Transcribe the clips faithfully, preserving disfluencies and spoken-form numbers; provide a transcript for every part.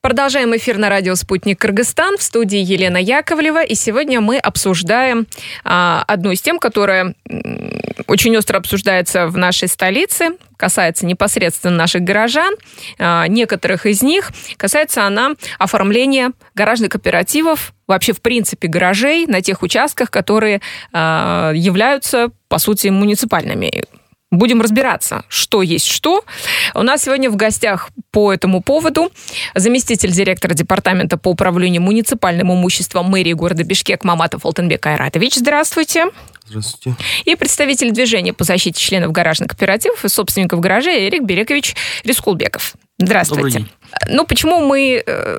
Продолжаем эфир на радио «Спутник Кыргызстан». В студии Елена Яковлева. И сегодня мы обсуждаем а, одну из тем, которая м, очень остро обсуждается в нашей столице. Касается непосредственно наших горожан. А, некоторых из них касается она оформления гаражных кооперативов, вообще в принципе гаражей на тех участках, которые а, являются, по сути, муниципальными. Будем разбираться, что есть что. У нас сегодня в гостях по этому поводу заместитель директора департамента по управлению муниципальным имуществом мэрии города Бишкек Маматов Алтынбек Айратович. Здравствуйте. Здравствуйте. И представитель движения по защите членов гаражных кооперативов и собственников гаражей Эрик Берекович Рискулбеков. Здравствуйте. Ну, почему мы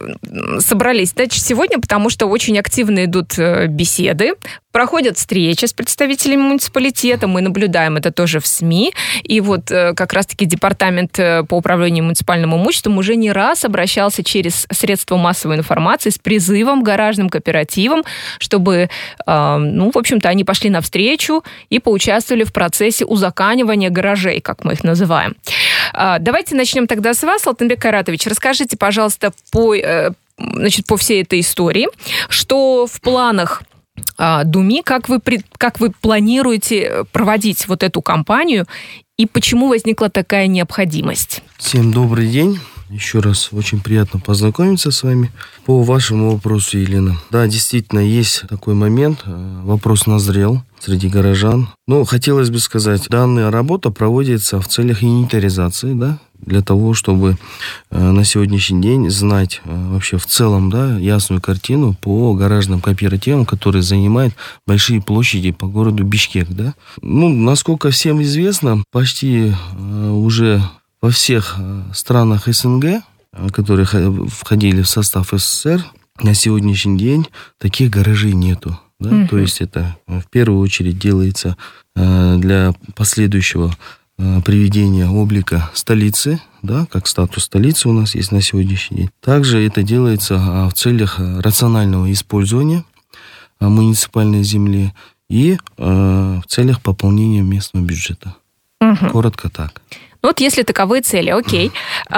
э, собрались да, сегодня? Потому что очень активно идут э, беседы, проходят встречи с представителями муниципалитета, мы наблюдаем это тоже в СМИ, и вот э, как раз-таки департамент э, по управлению муниципальным имуществом уже не раз обращался через средства массовой информации с призывом к гаражным кооперативам, чтобы, э, ну, в общем-то, они пошли навстречу и поучаствовали в процессе узаканивания гаражей, как мы их называем. Э, давайте начнем тогда с вас, Алтынбек Айратович. Расскажите, пожалуйста, по, значит, по всей этой истории, что в планах а, Думи, как вы, как вы планируете проводить вот эту кампанию и почему возникла такая необходимость? Всем добрый день. Еще раз очень приятно познакомиться с вами. По вашему вопросу, Елена. Да, действительно, есть такой момент. Вопрос назрел среди горожан. Но хотелось бы сказать, данная работа проводится в целях инвентаризации, да, для того, чтобы э, на сегодняшний день знать э, вообще в целом, да, ясную картину по гаражным кооперативам, которые занимают большие площади по городу Бишкек, да. Ну, насколько всем известно, почти э, уже во всех э, странах СНГ, э, которые входили в состав СССР, на сегодняшний день таких гаражей нету. Да? Mm-hmm. То есть это в первую очередь делается э, для последующего э, приведения облика столицы, да, как статус столицы у нас есть на сегодняшний день. Также это делается э, в целях рационального использования э, муниципальной земли и э, в целях пополнения местного бюджета. Mm-hmm. Коротко так. Вот если таковые цели, окей.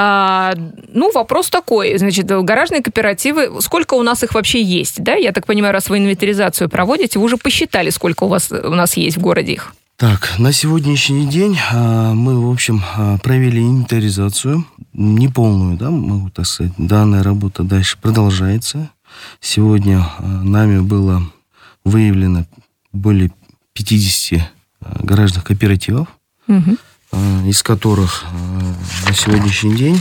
А, ну, вопрос такой, значит, гаражные кооперативы, сколько у нас их вообще есть, да? Я так понимаю, раз вы инвентаризацию проводите, вы уже посчитали, сколько у вас у нас есть в городе их? Так, на сегодняшний день а, мы, в общем, а, провели инвентаризацию, неполную, да, могу так сказать. Данная работа дальше продолжается. Сегодня а, нами было выявлено более пятьдесят а, гаражных кооперативов. Угу. Из которых на сегодняшний день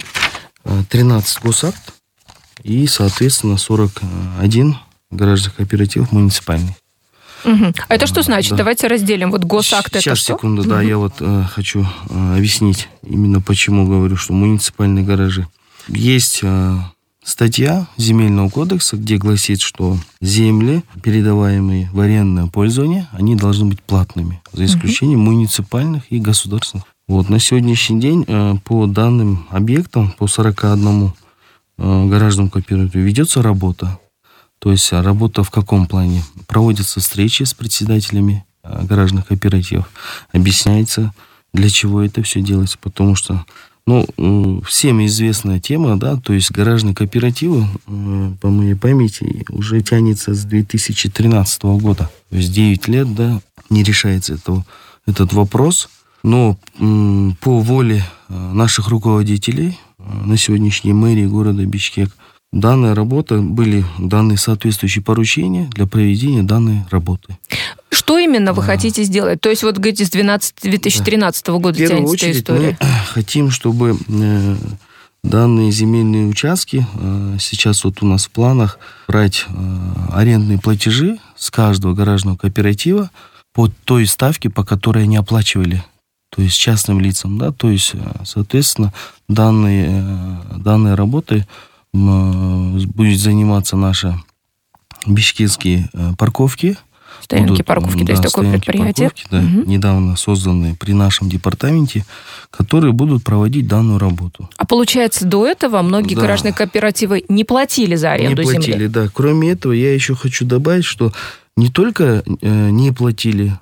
тринадцать госакт и, соответственно, сорок один гаражных кооперативов муниципальных. Угу. А это что значит? Да. Давайте разделим. Вот госакт Сейчас, это что? Сейчас, секунду, да, угу. я вот э, хочу э, объяснить именно почему говорю, что муниципальные гаражи. Есть э, статья Земельного кодекса, где гласит, что земли, передаваемые в арендное пользование, они должны быть платными, за исключением uh-huh. муниципальных и государственных. Вот, на сегодняшний день э, по данным объектам, по сорок один э, гаражному кооперативу ведется работа. То есть работа в каком плане? Проводятся встречи с председателями э, гаражных кооперативов, объясняется, для чего это все делается, потому что ну, всем известная тема, да, то есть гаражные кооперативы, по моей памяти, уже тянется с две тысячи тринадцатого года. То есть девять лет, да, не решается это, этот вопрос. Но по воле наших руководителей на сегодняшней мэрии города Бишкек данная работа, были даны соответствующие поручения для проведения данной работы. Что именно вы а, хотите сделать? То есть, вот, говорите, с две тысячи тринадцатого года тянется эта история. Мы хотим, чтобы э, данные земельные участки, э, сейчас вот у нас в планах брать э, арендные платежи с каждого гаражного кооператива по той ставке, по которой они оплачивали, то есть частным лицам, да, то есть, соответственно, данные, э, данные работы э, будет заниматься наши бишкекские э, парковки. Стоянки, будут, парковки, да, то есть такое предприятие. Парковки, да, угу. недавно созданные при нашем департаменте, которые будут проводить данную работу. А получается, до этого многие да. гаражные кооперативы не платили за аренду земли? Не платили, земли. да. Кроме этого, я еще хочу добавить, что не только э, не платили,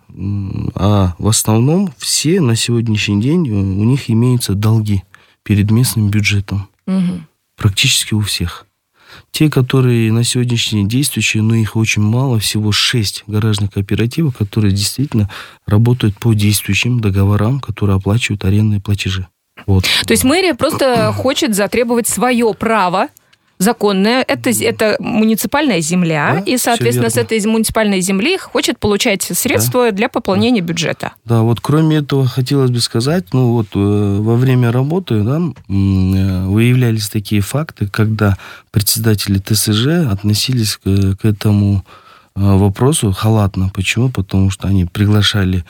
а в основном все на сегодняшний день у них имеются долги перед местным бюджетом. Угу. практически у всех. Те, которые на сегодняшний день действующие, но их очень мало, всего шесть гаражных кооперативов, которые действительно работают по действующим договорам, которые оплачивают арендные платежи. Вот. То есть мэрия просто хочет затребовать свое право законное. Это, это муниципальная земля, да, и, соответственно, с этой муниципальной земли хочет получать средства, да, для пополнения бюджета. Да, вот кроме этого хотелось бы сказать, ну вот во время работы, да, выявлялись такие факты, когда председатели ТСЖ относились к, к этому вопросу халатно. Почему? Потому что они приглашали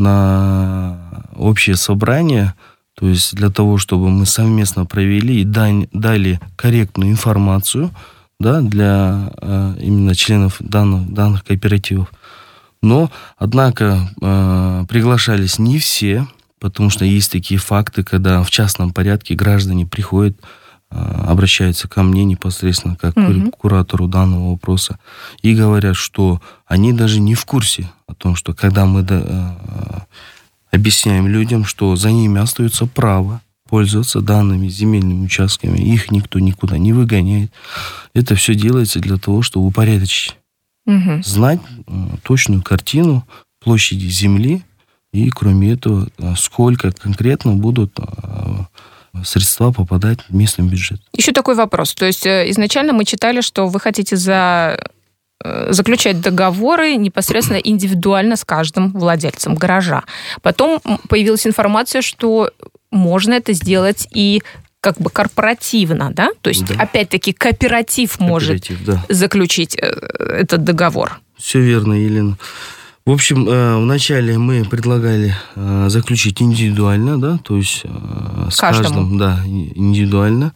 на общее собрание, то есть для того, чтобы мы совместно провели и дали корректную информацию, да, для э, именно членов данных, данных кооперативов. Но, однако, э, приглашались не все, потому что есть такие факты, когда в частном порядке граждане приходят, э, обращаются ко мне непосредственно как mm-hmm. к куратору данного вопроса и говорят, что они даже не в курсе о том, что когда мы... Э, объясняем людям, что за ними остается право пользоваться данными земельными участками. Их никто никуда не выгоняет. Это все делается для того, чтобы упорядочить. Угу. Знать точную картину площади земли и, кроме этого, сколько конкретно будут средства попадать в местный бюджет. Еще такой вопрос. То есть изначально мы читали, что вы хотите за... заключать договоры непосредственно индивидуально с каждым владельцем гаража. Потом появилась информация, что можно это сделать и как бы корпоративно, да? То есть, да. опять-таки, кооператив, кооператив может да. заключить этот договор. Все верно, Елена. В общем, вначале мы предлагали заключить индивидуально, да, то есть с Каждому. каждым, да, индивидуально,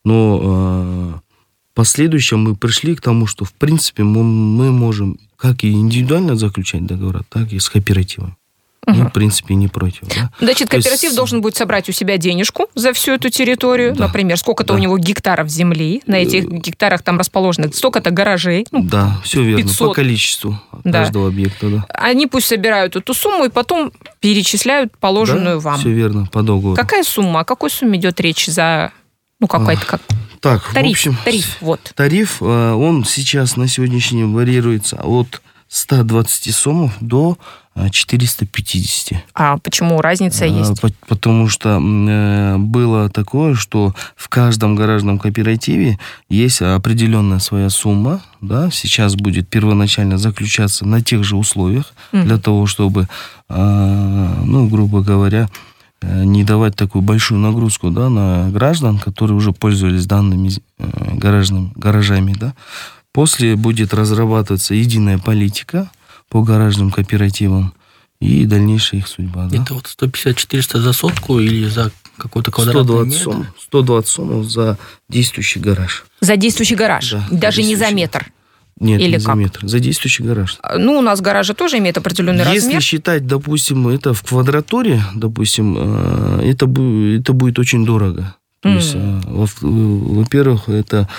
но... В последующем мы пришли к тому, что, в принципе, мы, мы можем как и индивидуально заключать договора, так и с кооперативом. Угу. Мы, в принципе, не против. Да? Значит, кооператив есть... должен будет собрать у себя денежку за всю эту территорию. Да. Например, сколько-то да. у него гектаров земли. На этих гектарах там расположено столько-то гаражей. Ну, да, все верно. пятьсот. По количеству да. каждого объекта. Да. Они пусть собирают эту сумму и потом перечисляют положенную да, вам. Все верно, по договору. Какая сумма? О какой сумме идет речь за... Ну, какой-то... Как... Так, тариф, в общем, тариф, вот. Тариф, он сейчас на сегодняшний день варьируется от ста двадцати сомов до четырёхсот пятидесяти. А почему разница есть? Потому что было такое, что в каждом гаражном кооперативе есть определенная своя сумма, да, сейчас будет первоначально заключаться на тех же условиях, mm. для того, чтобы, ну, грубо говоря, не давать такую большую нагрузку, да, на граждан, которые уже пользовались данными гаражными, гаражами. Да. После будет разрабатываться единая политика по гаражным кооперативам и дальнейшая их судьба. Да. Это вот сто пятьдесят - четыреста за сотку или за какой-то квадратный метр? сом, сто двадцать сомов за действующий гараж. За действующий гараж? Да, даже не за метр? Нет, Или не как? за метр. За действующий гараж. Ну, у нас гаражи тоже имеют определенный Если размер. Если считать, допустим, это в квадратуре, допустим, это, это будет очень дорого. То mm. есть, во-первых, это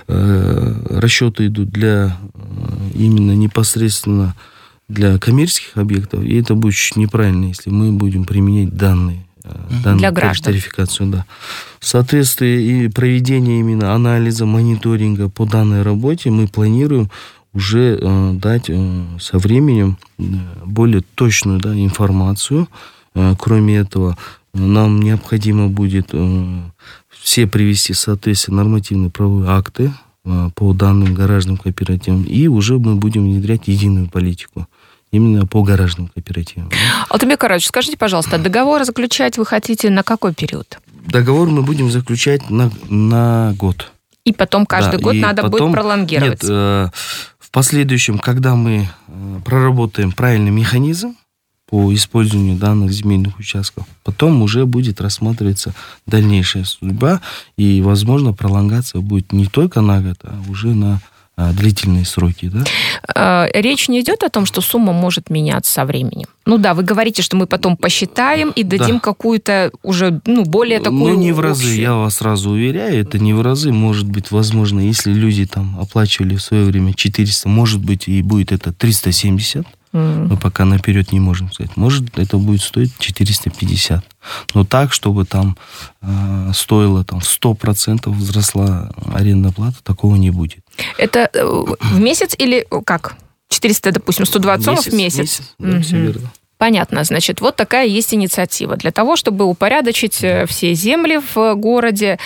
расчеты идут для именно непосредственно для коммерческих объектов, и это будет чуть неправильно, если мы будем применять данные. Для граждан. Тарификацию, да. В соответствии и проведение именно анализа, мониторинга по данной работе мы планируем уже э, дать э, со временем более точную, да, информацию. Э, кроме этого, нам необходимо будет э, все привести в соответствие нормативные правовые акты э, по данным гаражным кооперативам, и уже мы будем внедрять единую политику. Именно по гаражным кооперативам. Алтынбек Арадович, скажите, пожалуйста, договор заключать вы хотите на какой период? Договор мы будем заключать на, на год. И потом каждый да, год надо потом, будет пролонгировать? Нет, э, в последующем, когда мы э, проработаем правильный механизм по использованию данных земельных участков, потом уже будет рассматриваться дальнейшая судьба, и, возможно, пролонгация будет не только на год, а уже на длительные сроки, да? Речь не идет о том, что сумма может меняться со временем. Ну да, вы говорите, что мы потом посчитаем и дадим да. какую-то уже, ну, более такую... Ну, не в разы, общую. Я вас сразу уверяю, это не в разы. Может быть, возможно, если люди там оплачивали в свое время четыреста, может быть, и будет это триста семьдесят. Mm. Мы пока наперед не можем сказать. Может, это будет стоить четыреста пятьдесят. Но так, чтобы там э, стоило там, сто процентов взросла арендная плата, такого не будет. Это в месяц или как? четыреста, допустим, сто двадцать сомов в месяц? Месяц, да, mm-hmm. все верно. Понятно. Значит, вот такая есть инициатива для того, чтобы упорядочить все земли в городе.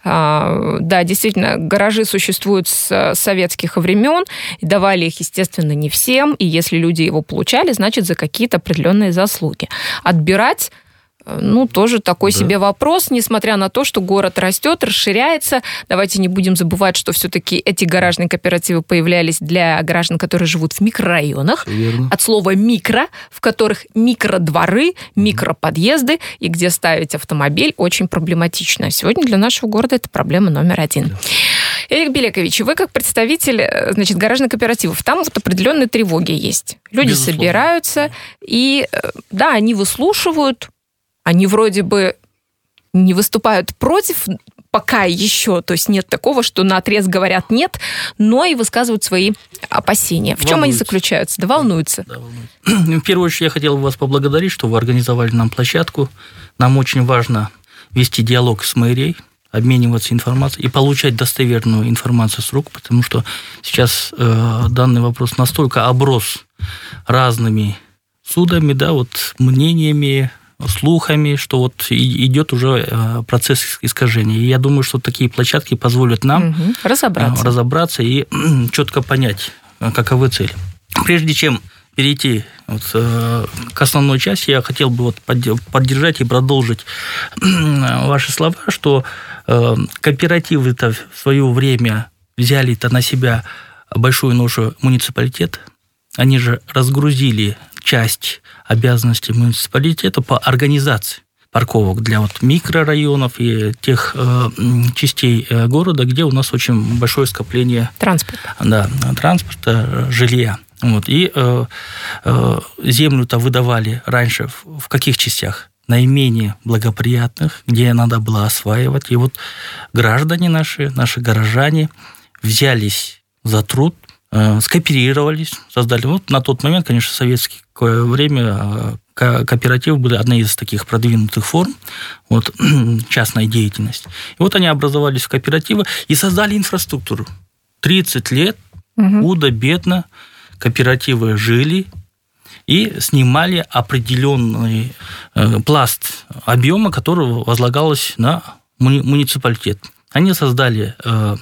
Да, действительно, гаражи существуют с советских времен, и давали их, естественно, не всем, и если люди его получали, значит, за какие-то определенные заслуги. Отбирать, ну, тоже такой да. себе вопрос, несмотря на то, что город растет, расширяется. Давайте не будем забывать, что все-таки эти гаражные кооперативы появлялись для граждан, которые живут в микрорайонах. Верно. От слова «микро», в которых микродворы, микроподъезды, и где ставить автомобиль очень проблематично. Сегодня для нашего города это проблема номер один. Да. Эрик Белекович, вы как представитель, значит, гаражных кооперативов, там вот определенные тревоги есть. Люди Безусловно. собираются, и, да, они выслушивают. Они вроде бы не выступают против пока еще, то есть нет такого, что наотрез говорят «нет», но и высказывают свои опасения. В волнуются. Чем они заключаются? Да, волнуются. Да, волнуются. В первую очередь я хотел бы вас поблагодарить, что вы организовали нам площадку. Нам очень важно вести диалог с мэрией, обмениваться информацией и получать достоверную информацию с рук, потому что сейчас э, данный вопрос настолько оброс разными судами, да, вот мнениями, слухами, что вот идет уже процесс искажения. И я думаю, что такие площадки позволят нам угу. разобраться. разобраться и четко понять, каковы цели. Прежде чем перейти вот к основной части, я хотел бы вот поддержать и продолжить ваши слова, что кооперативы-то в свое время взяли-то на себя большую ношу муниципалитет. Они же разгрузили часть обязанностей муниципалитета по организации парковок для вот микрорайонов и тех э, частей города, где у нас очень большое скопление транспорта, да, транспорта, жилья. Вот. И э, э, землю-то выдавали раньше в, в каких частях? Наименее благоприятных, где надо было осваивать. И вот граждане наши, наши горожане взялись за труд, скооперировались, создали. Вот на тот момент, конечно, в советское время кооперативы были одной из таких продвинутых форм вот, частной деятельности. И вот они образовались в кооперативы и создали инфраструктуру. тридцать лет угу. худо-бедно кооперативы жили и снимали определенный пласт объема, который возлагалось на муниципалитет. Они создали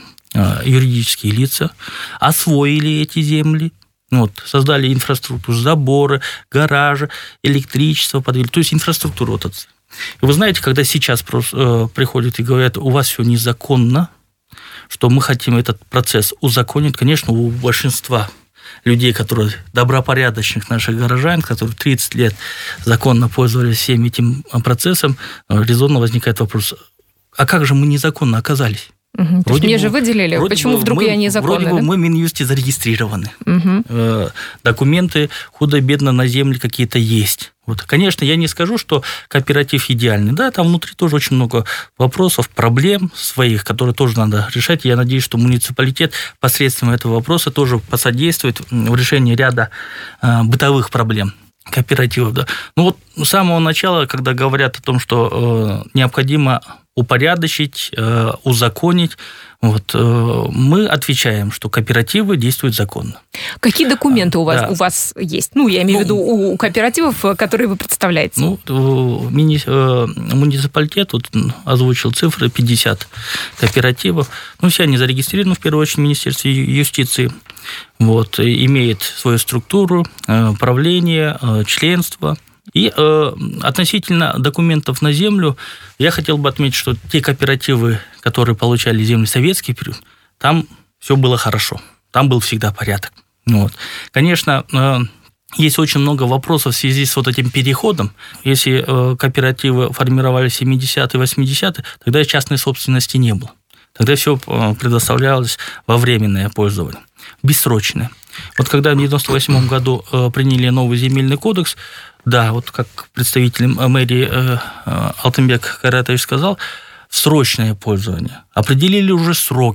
юридические лица, освоили эти земли, вот, создали инфраструктуру, заборы, гаражи, электричество подвели, то есть инфраструктуру вот эту. И вы знаете, когда сейчас просто, э, приходят и говорят, у вас все незаконно, что мы хотим этот процесс узаконить, конечно, у большинства людей, которые добропорядочных наших горожан, которые тридцать лет законно пользовались всем этим процессом, резонно возникает вопрос, а как же мы незаконно оказались? Угу. То есть мне бы, же выделили, почему бы, вдруг мы, я незаконно? Вроде да? бы мы в Минюсте зарегистрированы. Угу. Э, документы худо-бедно на земле какие-то есть. Вот. Конечно, я не скажу, что кооператив идеальный. Да, там внутри тоже очень много вопросов, проблем своих, которые тоже надо решать. Я надеюсь, что муниципалитет посредством этого вопроса тоже посодействует в решении ряда э, бытовых проблем кооперативов. Да. Ну вот с самого начала, когда говорят о том, что э, необходимо упорядочить, э, узаконить, вот, э, мы отвечаем, что кооперативы действуют законно. Какие документы у вас, да. у вас есть? Ну, я имею ну, в виду у кооперативов, которые вы представляете. Ну, мини, э, муниципалитет вот, озвучил цифры пятьдесят кооперативов. Ну, все они зарегистрированы, в первую очередь, в Министерстве юстиции. Вот, имеет свою структуру, э, правление, э, членство. И э, относительно документов на землю, я хотел бы отметить, что те кооперативы, которые получали землю в советский период, там все было хорошо, там был всегда порядок. Вот. Конечно, э, есть очень много вопросов в связи с вот этим переходом. Если э, кооперативы формировались в семидесятые, восьмидесятые, тогда частной собственности не было. Тогда все предоставлялось во временное пользование, бессрочное. Вот когда в девяносто восьмом году э, приняли новый земельный кодекс, да, вот как представитель мэрии э, Алтынбек Кайратович сказал, срочное пользование. Определили уже сроки.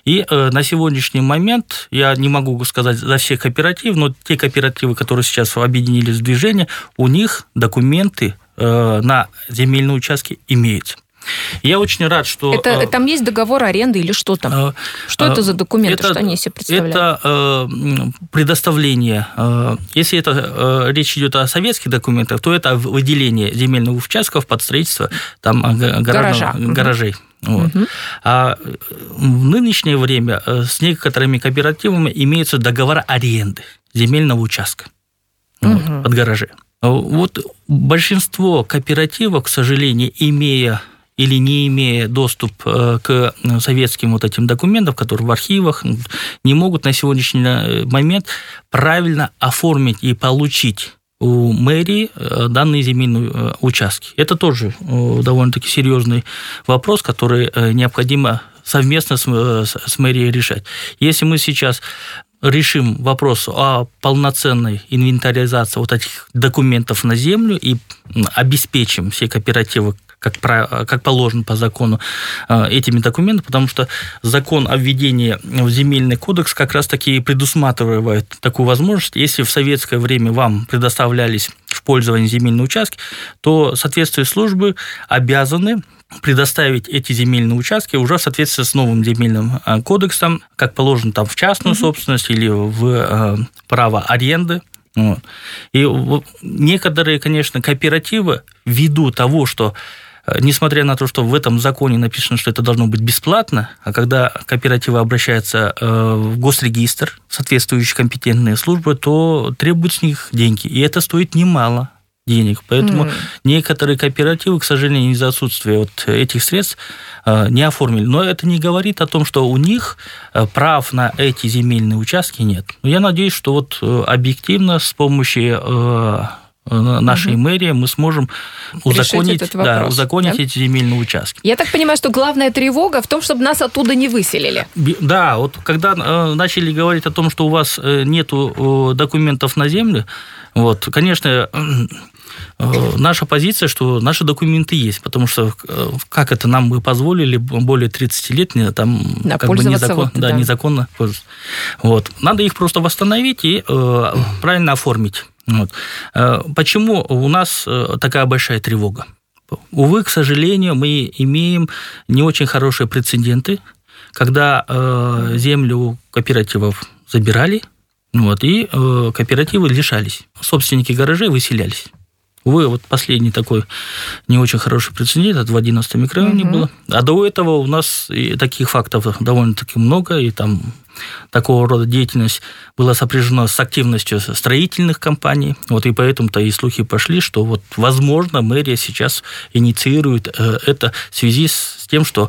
И э, на сегодняшний момент, я не могу сказать за все кооперативы, но те кооперативы, которые сейчас объединились в движение, у них документы э, на земельные участки имеются. Я очень рад, что... Это, там есть договор аренды или что там? Э, что э, это за документы, это, что они себе представляют? Это э, предоставление... Э, если это э, речь идет о советских документах, то это выделение земельных участков под строительство там, гаража, гаражей. Угу. Вот. Угу. А в нынешнее время с некоторыми кооперативами имеются договора аренды земельного участка угу. вот, под гаражи. Вот большинство кооперативов, к сожалению, имея или не имея доступ к советским вот этим документам, которые в архивах, не могут на сегодняшний момент правильно оформить и получить у мэрии данные земельные участки. Это тоже довольно-таки серьезный вопрос, который необходимо совместно с, с мэрией решать. Если мы сейчас решим вопрос о полноценной инвентаризации вот этих документов на землю и обеспечим все кооперативы, как, как положено по закону, этими документами, потому что закон о введении в земельный кодекс как раз-таки предусматривает такую возможность. Если в советское время вам предоставлялись в пользование земельные участки, то соответствующие службы обязаны предоставить эти земельные участки уже в соответствии с новым земельным кодексом, как положено там в частную mm-hmm. собственность или в право аренды. Вот. И некоторые, конечно, кооперативы, ввиду того, что несмотря на то, что в этом законе написано, что это должно быть бесплатно, а когда кооперативы обращаются в госрегистр, соответствующие компетентные службы, то требуют с них деньги. И это стоит немало денег. Поэтому mm. некоторые кооперативы, к сожалению, из-за отсутствия вот этих средств не оформили. Но это не говорит о том, что у них прав на эти земельные участки нет. Но я надеюсь, что вот объективно с помощью нашей угу. мэрии мы сможем узаконить, да, узаконить да? эти земельные участки. Я так понимаю, что главная тревога в том, чтобы нас оттуда не выселили. Да, вот когда начали говорить о том, что у вас нету документов на землю, вот, конечно, наша позиция, что наши документы есть, потому что как это нам бы позволили более тридцать лет там да, как бы незакон, вот, да, да. незаконно пользоваться. Вот. Надо их просто восстановить и э, правильно оформить. Вот. Почему у нас такая большая тревога? Увы, к сожалению, мы имеем не очень хорошие прецеденты, когда землю кооперативов забирали, вот, и кооперативы лишались. Собственники гаражей выселялись. Увы, вот последний такой не очень хороший прецедент, это в одиннадцатом микрорайоне угу. было. А до этого у нас и таких фактов довольно-таки много, и там такого рода деятельность была сопряжена с активностью строительных компаний. Вот и поэтому-то и слухи пошли, что вот, возможно, мэрия сейчас инициирует это в связи с тем, что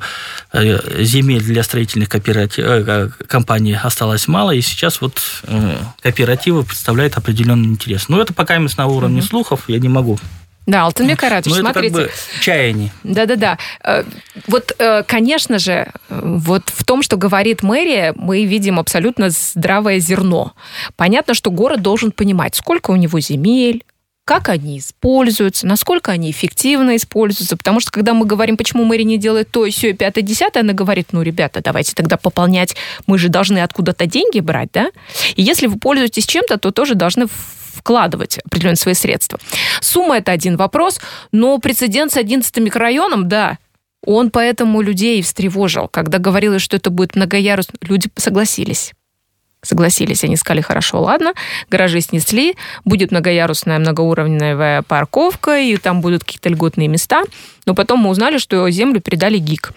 земель для строительных кооператив... компаний осталось мало, и сейчас вот кооперативы представляют определенный интерес. Но это пока на уровне угу. слухов, я не могу. Да, Алтынбек Айратович, ну, смотрите. Это как бы чаяние. Да-да-да. Вот, конечно же, вот в том, что говорит мэрия, мы видим абсолютно здравое зерно. Понятно, что город должен понимать, сколько у него земель, как они используются, насколько они эффективно используются. Потому что, когда мы говорим, почему мэрия не делает то, сё, пятое, десятое, она говорит, ну, ребята, давайте тогда пополнять, мы же должны откуда-то деньги брать, да? И если вы пользуетесь чем-то, то тоже должны вкладывать определенные свои средства. Сумма – это один вопрос, но прецедент с одиннадцатым микрорайоном, да, он поэтому людей встревожил. Когда говорилось, что это будет многоярусный, люди согласились. Согласились, они сказали, хорошо, ладно, гаражи снесли, будет многоярусная, многоуровневая парковка, и там будут какие-то льготные места, но потом мы узнали, что землю передали ГИК.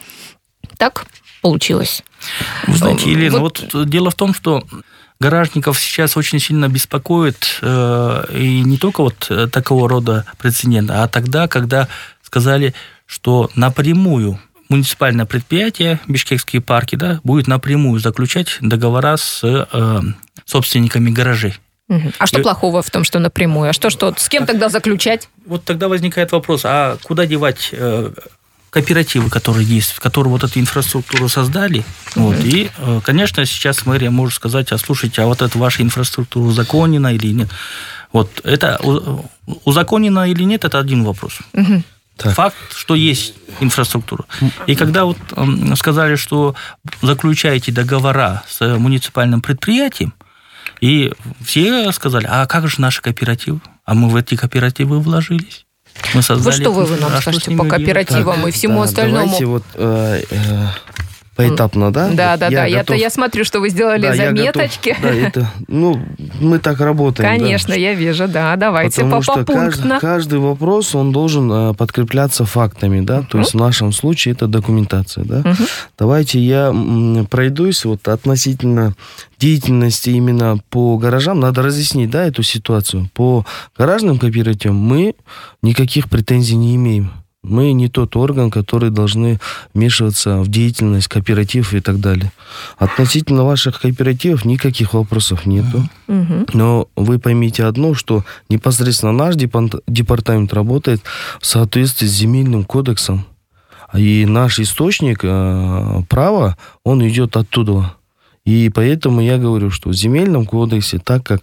Так получилось. Вы знаете, Елена, вот, вот дело в том, что гаражников сейчас очень сильно беспокоит, э, и не только вот такого рода прецедент, а тогда, когда сказали, что напрямую муниципальное предприятие, бишкекские парки, да, будет напрямую заключать договора с э, собственниками гаражей. Угу. А что и... плохого в том, что напрямую? А что, что с кем тогда заключать? Вот тогда возникает вопрос, а куда девать э, кооперативы, которые есть, которые вот эту инфраструктуру создали? Угу. Вот, и, э, конечно, сейчас мэрия может сказать, а слушайте, а вот эта ваша инфраструктура узаконена или нет? Вот это узаконена или нет, это один вопрос. Угу. Так. Факт, что есть инфраструктура. И когда вот э, сказали, что заключаете договора с муниципальным предприятием, и все сказали, а как же наши кооперативы? А мы в эти кооперативы вложились. Мы создали... Вот что вы, вы нам а скажете по кооперативам так, и всему да, остальному? Давайте вот... Э, э... Поэтапно, да? Да, да, я да. Готов... Я, я смотрю, что вы сделали да, заметочки. Да, это, ну, мы так работаем. Конечно, да. я вижу, да. Давайте Потому что попунктно. Каждый, каждый вопрос, он должен подкрепляться фактами, да. Uh-huh. То есть в нашем случае это документация, да. Uh-huh. Давайте я пройдусь вот относительно деятельности именно по гаражам. Надо разъяснить, да, эту ситуацию. По гаражным кооперативам мы никаких претензий не имеем. Мы не тот орган, который должны вмешиваться в деятельность кооперативов и так далее. Относительно ваших кооперативов никаких вопросов нету. Uh-huh. Но вы поймите одно, что непосредственно наш департамент работает в соответствии с земельным кодексом. И наш источник э, права, он идет оттуда. И поэтому я говорю, что в земельном кодексе, так как,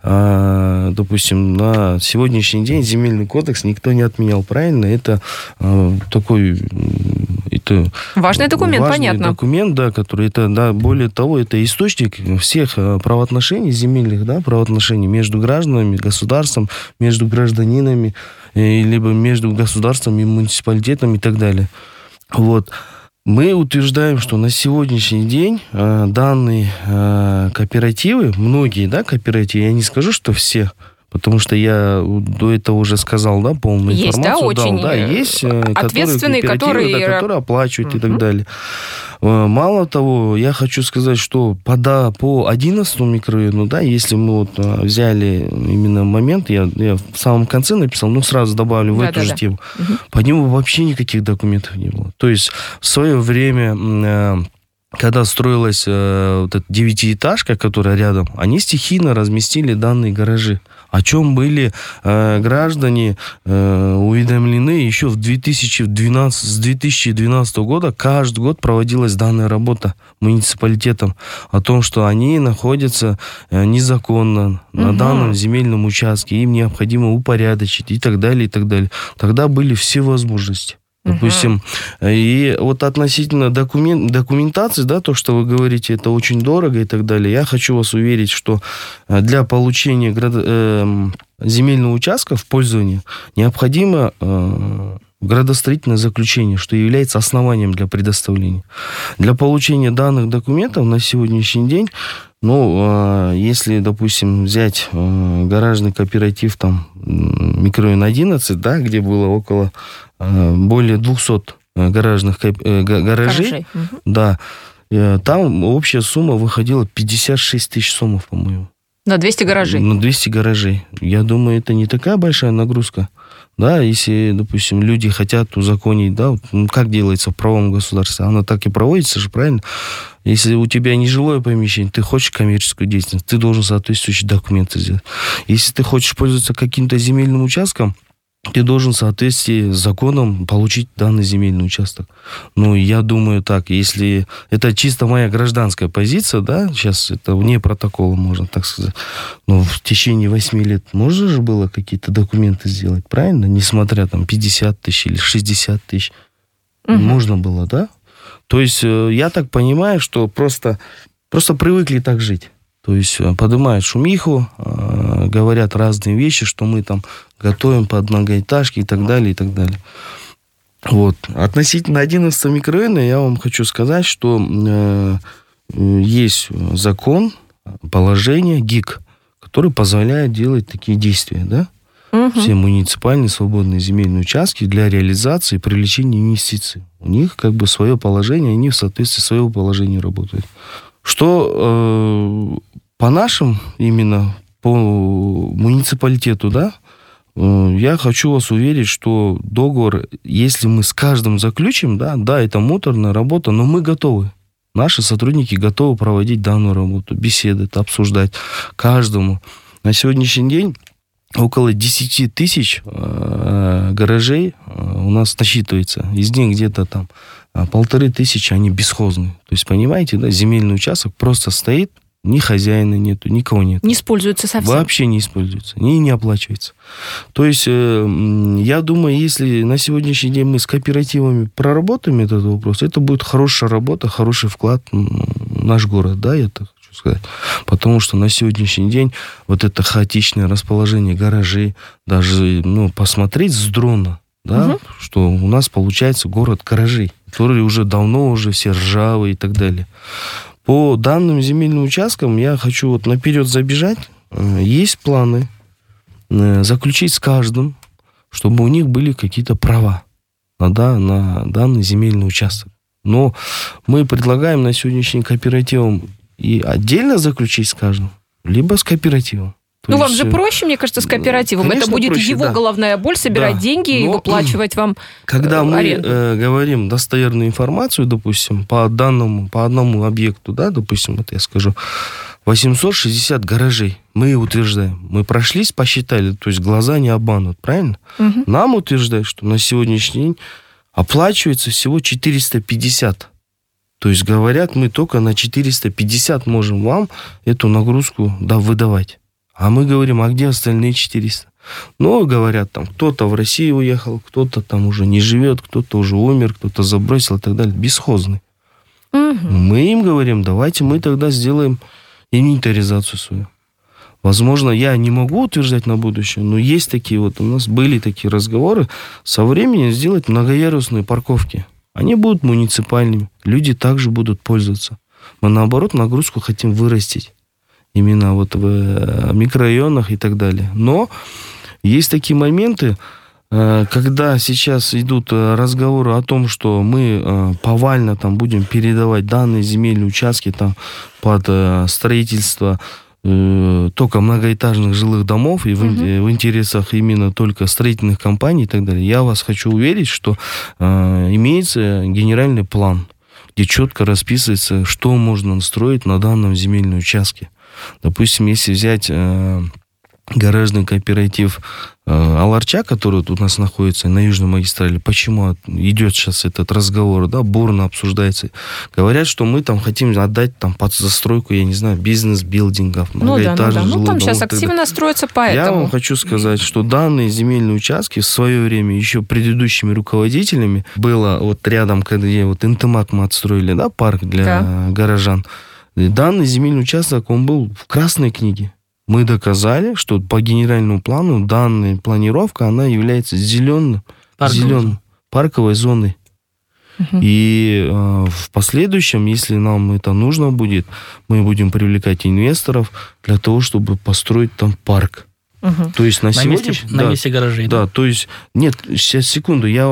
э, допустим, на сегодняшний день земельный кодекс никто не отменял, правильно? Это э, такой... Это важный документ, важный понятно. документ, да, который, это, да, более того, это источник всех правоотношений земельных, да, правоотношений между гражданами, государством, между гражданинами, э, либо между государством и муниципалитетом и так далее. Вот. Мы утверждаем, что на сегодняшний день э, данные э, кооперативы, многие, да, кооперативы, я не скажу, что все, потому что я до этого уже сказал, да, полную есть, информацию. Да, очень да, есть э, ответственные, которые... Да, которые оплачивают uh-huh. и так далее. Мало того, я хочу сказать, что по, да, по одиннадцатому микрорайону, да, если мы вот взяли именно момент, я, я в самом конце написал, ну, сразу добавлю в да, эту да, же да. тему, угу. по нему вообще никаких документов не было. То есть в свое время... Когда строилась э, вот эта девятиэтажка, которая рядом, они стихийно разместили данные гаражи. О чем были э, граждане э, уведомлены еще в две тысячи двенадцатом, с две тысячи двенадцатого года. Каждый год проводилась данная работа муниципалитетом о том, что они находятся э, незаконно на угу. данном земельном участке, им необходимо упорядочить и так далее, и так далее. Тогда были все возможности. Допустим, uh-huh. и вот относительно документ, документации, да, то, что вы говорите, это очень дорого и так далее. Я хочу вас уверить, что для получения град... э, земельного участка в пользовании необходимо э, градостроительное заключение, что является основанием для предоставления. Для получения данных документов на сегодняшний день, ну, э, если, допустим, взять э, гаражный кооператив, там, микрорайон одиннадцать, да, где было около более двухсот гаражных гаражей, гаражей. Угу. Да, там общая сумма выходила пятьдесят шесть тысяч сомов, по-моему. На двести гаражей? На двести гаражей. Я думаю, это не такая большая нагрузка. Да, если, допустим, люди хотят узаконить, да, ну, как делается в правовом государстве, оно так и проводится же, правильно? Если у тебя нежилое помещение, ты хочешь коммерческую деятельность, ты должен соответствующие документы сделать. Если ты хочешь пользоваться каким-то земельным участком, ты должен в соответствии с законом получить данный земельный участок. Ну, я думаю так, если... Это чисто моя гражданская позиция, да, сейчас это вне протокола, можно так сказать. Но в течение восьми лет можно же было какие-то документы сделать, правильно? Несмотря там пятьдесят тысяч или шестьдесят тысяч. Угу. Можно было, да? То есть я так понимаю, что просто, просто привыкли так жить. То есть поднимают шумиху, э, говорят разные вещи, что мы там готовим под многоэтажки и так далее, и так далее. Вот. Относительно одиннадцатого микрорайона я вам хочу сказать, что э, есть закон, положение ГИК, который позволяет делать такие действия, да? Угу. Все муниципальные свободные земельные участки для реализации и привлечения инвестиций. У них как бы свое положение, они в соответствии своего положения работают. Что э, по нашим, именно по муниципалитету, да, э, я хочу вас уверить, что договор, если мы с каждым заключим, да, да, это муторная работа, но мы готовы. Наши сотрудники готовы проводить данную работу, беседы, обсуждать каждому. На сегодняшний день около десять тысяч э, гаражей э, у нас насчитывается. Из них где-то там полторы тысячи, они бесхозные. То есть, понимаете, да, земельный участок просто стоит, Ни хозяина нету, никого нет. Не используется совсем? Вообще не используется, не, не оплачивается. То есть, э, я думаю, если на сегодняшний день мы с кооперативами проработаем этот вопрос, это будет хорошая работа, хороший вклад в наш город, да, я так хочу сказать. Потому что на сегодняшний день вот это хаотичное расположение гаражей, даже, ну, посмотреть с дрона, да, угу. что у нас получается город гаражей, которые уже давно уже все ржавые и так далее. По данным земельным участкам я хочу вот наперед забежать. Есть планы заключить с каждым, чтобы у них были какие-то права на, да, на данный земельный участок. Но мы предлагаем на сегодняшний день кооперативам и отдельно заключить с каждым, либо с кооперативом. То ну, есть, вам же проще, мне кажется, с кооперативом. Конечно, это будет проще, его да. головная боль, собирать да. деньги Но, и выплачивать вам когда аренду. мы э, говорим достоверную информацию, допустим, по данному, по одному объекту, да, допустим, вот я скажу, восемьсот шестьдесят гаражей, мы утверждаем. Мы прошлись, посчитали, то есть глаза не обманут, правильно? Угу. Нам утверждают, что на сегодняшний день оплачивается всего четыреста пятьдесят. То есть говорят, мы только на четыреста пятьдесят можем вам эту нагрузку да, выдавать. А мы говорим, а где остальные четыреста? Ну, говорят, там, кто-то в Россию уехал, кто-то там уже не живет, кто-то уже умер, кто-то забросил и так далее. Бесхозный. Угу. Мы им говорим, давайте мы тогда сделаем инвентаризацию свою. Возможно, я не могу утверждать на будущее, но есть такие вот, у нас были такие разговоры, со временем сделать многоярусные парковки. Они будут муниципальными, люди также будут пользоваться. Мы, наоборот, нагрузку хотим вырастить. Именно вот в микрорайонах и так далее. Но есть такие моменты, когда сейчас идут разговоры о том, что мы повально там будем передавать данные земельные участки там, под строительство только многоэтажных жилых домов и в, угу. в интересах именно только строительных компаний и так далее. Я вас хочу уверить, что имеется генеральный план, где четко расписывается, что можно строить на данном земельном участке. Допустим, если взять э, гаражный кооператив э, Аларча, который тут у нас находится на Южной магистрали, почему идет сейчас этот разговор, да, бурно обсуждается. Говорят, что мы там хотим отдать там, под застройку, я не знаю, бизнес-билдингов, многоэтажных ну, да, ну, да. ну, там домов. сейчас активно строится поэтому. Я вам хочу сказать, что данные земельные участки в свое время еще предыдущими руководителями было вот рядом, когда вот Интемак мы отстроили, да, парк для да. горожан. Данный земельный участок, он был в красной книге. Мы доказали, что по генеральному плану данная планировка, она является зеленым, зеленым парковой зоной. Угу. И э, в последующем, если нам это нужно будет, мы будем привлекать инвесторов для того, чтобы построить там парк. Угу. То есть на, на сегодня... месте, да, на месте гаражей. Да, да, то есть... Нет, сейчас, секунду, я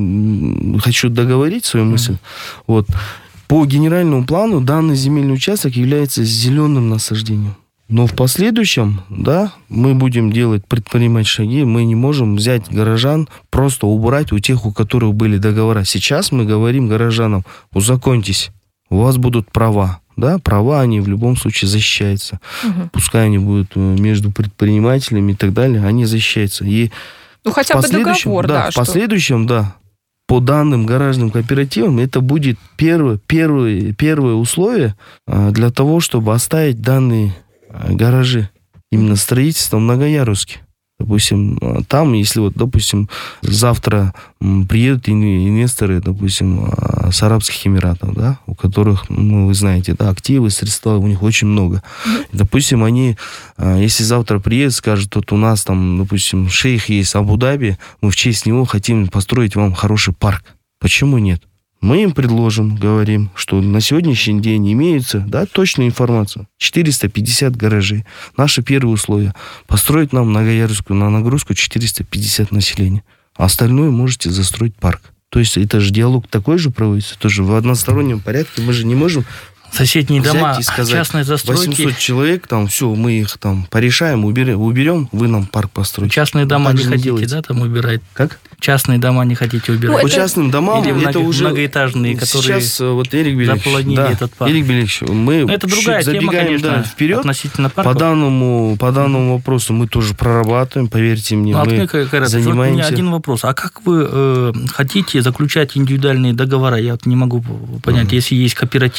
вам хочу договорить свою мысль. Угу. Вот. По генеральному плану данный земельный участок является зеленым насаждением. Но в последующем, да, мы будем делать, предпринимать шаги, мы не можем взять горожан, просто убрать у тех, у которых были договора. Сейчас мы говорим горожанам, узаконьтесь, у вас будут права. Да, права, они в любом случае защищаются. Угу. Пускай они будут между предпринимателями и так далее, они защищаются. И ну, хотя бы договор, да. да В что... последующем, да, по данным гаражным кооперативам, это будет первое, первое, первое условие для того, чтобы оставить данные гаражи, именно строительство многояруски. Допустим, там, если вот, допустим, завтра приедут инвесторы, допустим, с Арабских Эмиратов, да, у которых, ну, вы знаете, да, активы, средства, у них очень много. Mm-hmm. Допустим, они, если завтра приедут, скажут, вот у нас там, допустим, шейх есть Абу-Даби, мы в честь него хотим построить вам хороший парк. Почему нет? Мы им предложим, говорим, что на сегодняшний день имеется, да, точная информация. четыреста пятьдесят гаражей. Наше первое условие. Построить нам многоярусскую на нагрузку четыреста пятьдесят населения. А остальное можете застроить парк. То есть это же диалог такой же проводится, тоже в одностороннем порядке. Мы же не можем... Соседние дома, частные застройки. восемьсот человек, там, все, мы их там порешаем, уберем, уберем, вы нам парк построите. Частные дома не хотите, делаете. Да, там убирать? Как? Частные дома не хотите убирать? Ну, По это... частным домам или это много, уже... многоэтажные, которые сейчас, вот, Эрик Белевич, заполонили да, этот парк. Эрик Белевич, мы это другая тема, конечно, да, вперед. Относительно парков. По данному, по данному вопросу мы тоже прорабатываем, поверьте мне, ну, мы Кайрат, занимаемся... Вот у меня один вопрос. А как вы э, хотите заключать индивидуальные договора? Я вот не могу понять, uh-huh. если есть кооперативы.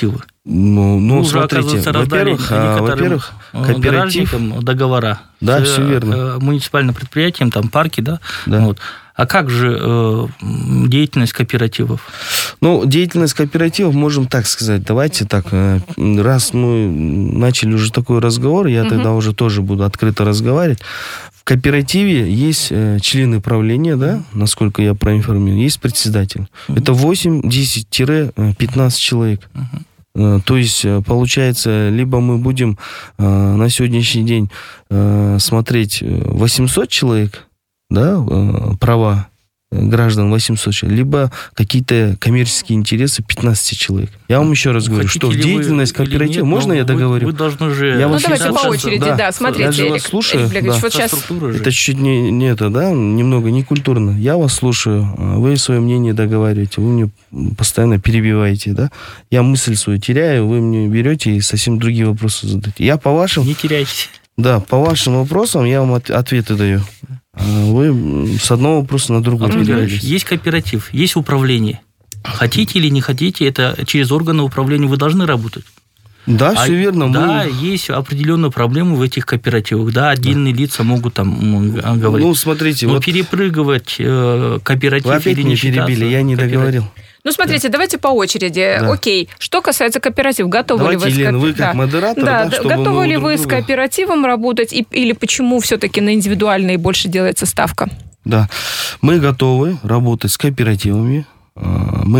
Ну, ну смотрите, во-первых, а, во-первых, кооператив... договора да, с все верно. муниципальным предприятием, там парки, да? Да. Вот. А как же э, деятельность кооперативов? Ну, деятельность кооперативов, можем так сказать. Давайте так, раз мы начали уже такой разговор, я угу. тогда уже тоже буду открыто разговаривать. В кооперативе есть члены правления, да, насколько я проинформирован, есть председатель. Угу. Это восемь-десять-пятнадцать человек. Угу. То есть, получается, либо мы будем на сегодняшний день смотреть восемьсот человек, да, права граждан восемьсот человек, либо какие-то коммерческие интересы пятнадцать человек. Я вам еще раз говорю, хотите что в деятельность кооператива... Нет, можно я договорю? Вы, вы должны же... Я ну, давайте по очереди, да, да смотрите, я же Эрик, вас слушаю. Эрик Да. вот сейчас... Это чуть-чуть не, не это, да, немного некультурно. Я вас слушаю, вы свое мнение договариваете, вы мне постоянно перебиваете, да. Я мысль свою теряю, вы мне берете и совсем другие вопросы задаете. Я по вашим... Не теряйте. Да, по вашим вопросам я вам ответы даю. Вы с одного вопроса на другой перебираетесь. Есть кооператив, есть управление. Хотите или не хотите, это через органы управления вы должны работать. Да, а, все верно. Да, мы... есть определенные проблемы в этих кооперативах. Да, отдельные да. лица могут там говорить. Ну, смотрите, но вот... перепрыгивать э, кооператив вы опять или не перебили, я не договорил. Ну, смотрите, да. давайте по очереди. Да. Окей. Что касается кооперативов, готовы давайте, ли вы... Елена, с... вы как да. модератор, да, да, да, готовы ли вы друг с кооперативом работать, и, или почему все-таки на индивидуальные больше делается ставка? Да, мы готовы работать с кооперативами, мы